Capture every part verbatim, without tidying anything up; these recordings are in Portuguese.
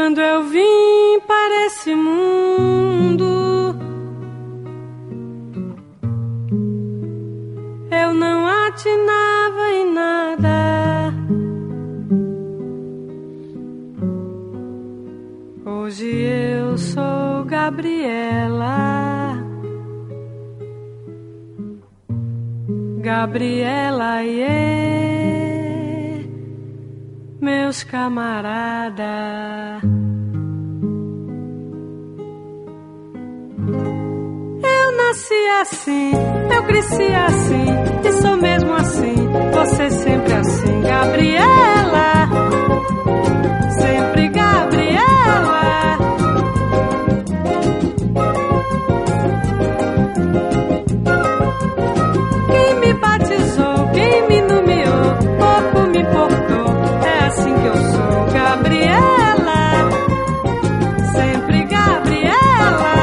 Quando eu vim para esse mundo, eu não atinava em nada. Hoje eu sou Gabriela, Gabriela, iê, meus camaradas. Eu nasci assim, eu cresci assim, e sou mesmo assim, você sempre assim, Gabriela, sempre Gabriela. Quem me batizou, quem me nomeou, pouco me importou, é assim que eu sou, Gabriela, sempre Gabriela.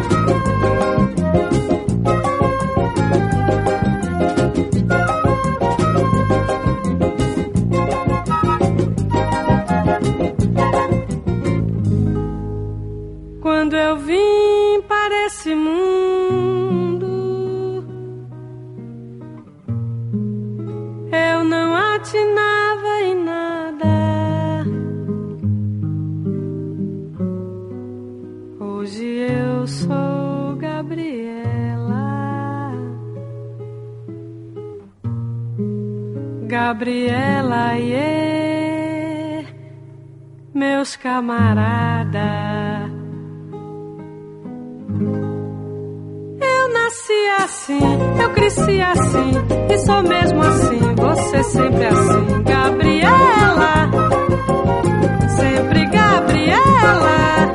Quando eu vim para esse mundo, eu não atinava em nada. Hoje eu sou Gabriela, Gabriela, iê, meus camaradas. Eu nasci assim, eu cresci assim, e sou mesmo assim, você sempre assim, Gabriela, sempre Gabriela.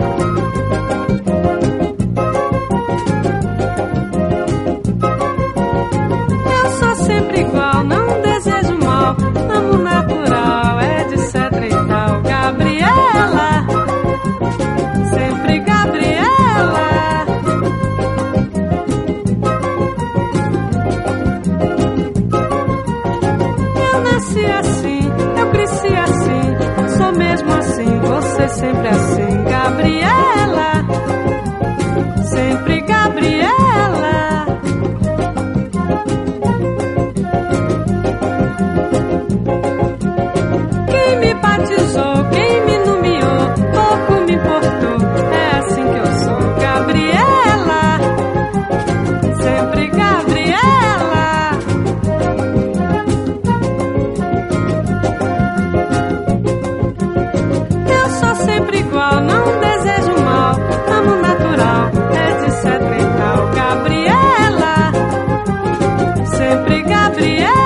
Eu sou sempre igual, não desejo mal, amo natural, etc e tal, Gabriela, sempre Gabriela. Assim, eu cresci assim, sou mesmo assim, você sempre assim, Gabriela, sempre Gabriela. Quem me batizou, quem me nomeou, pouco me importou, é assim que eu sou, Gabriela, sempre Gabriela. Igual, não desejo mal, amo natural, etc e tal, Gabriela, sempre Gabriela.